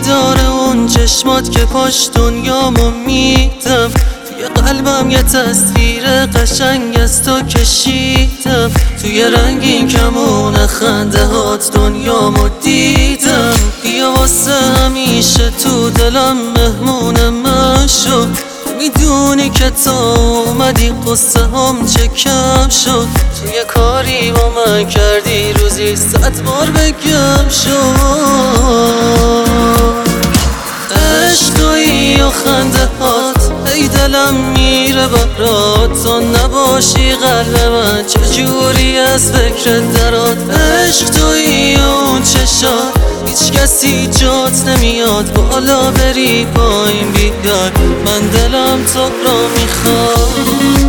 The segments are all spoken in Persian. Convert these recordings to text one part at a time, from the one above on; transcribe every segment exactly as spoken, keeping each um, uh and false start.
داره اون چشمات که پاش دنیامو میدم، توی قلبم یه تصویر قشنگ از تو کشیدم، توی رنگین کمون خنده هات دنیامو دیدم. بیا واسه همیشه تو دلم مهمون من شد، میدونی که تا اومدی قصه هم چه کم شد، توی کاری با من کردی روزی صد بار بگم شد. عشق تویی و خنده هات ای دلم میره برات، تو نباشی قلب من چجوری از فکرت درات. عشق تویی و اون چشات هیچ کسی جات نمیاد، بالا بری پایین بیای من دلم تو را میخواد.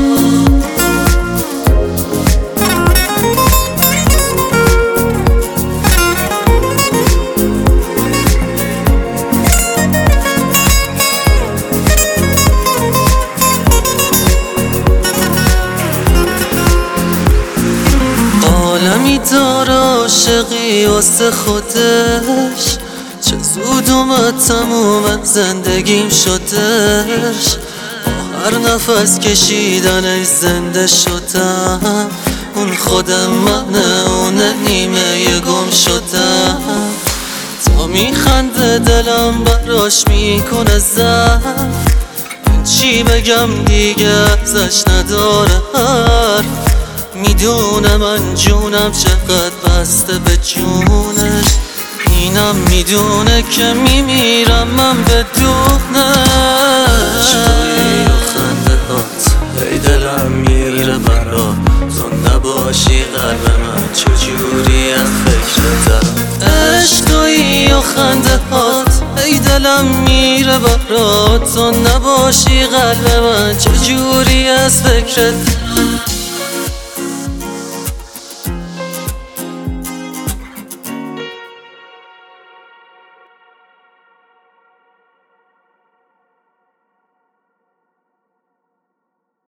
عالمی داره عاشقی واسه خودش، چه زود اومد تموم زندگیم شدش، با هر نفس کشیدنش زنده شدم، اون خودم منه اونه نیمه یه گم شدم. تا میخنده دلم براش میکنه ضعف، چی بگم دیگه ازش نداره حرف، میدونه من جونم چقدر بسته به جونش، اینم میدونه که میمیرم من بدونش. عشقی و خنده هات ای دلم میره برات، تو نباشی قلب من چجوری از فکرتم. عشق تویی و خنده هات ای دلم میره برات، تو نباشی قلب من چجوری از فکرت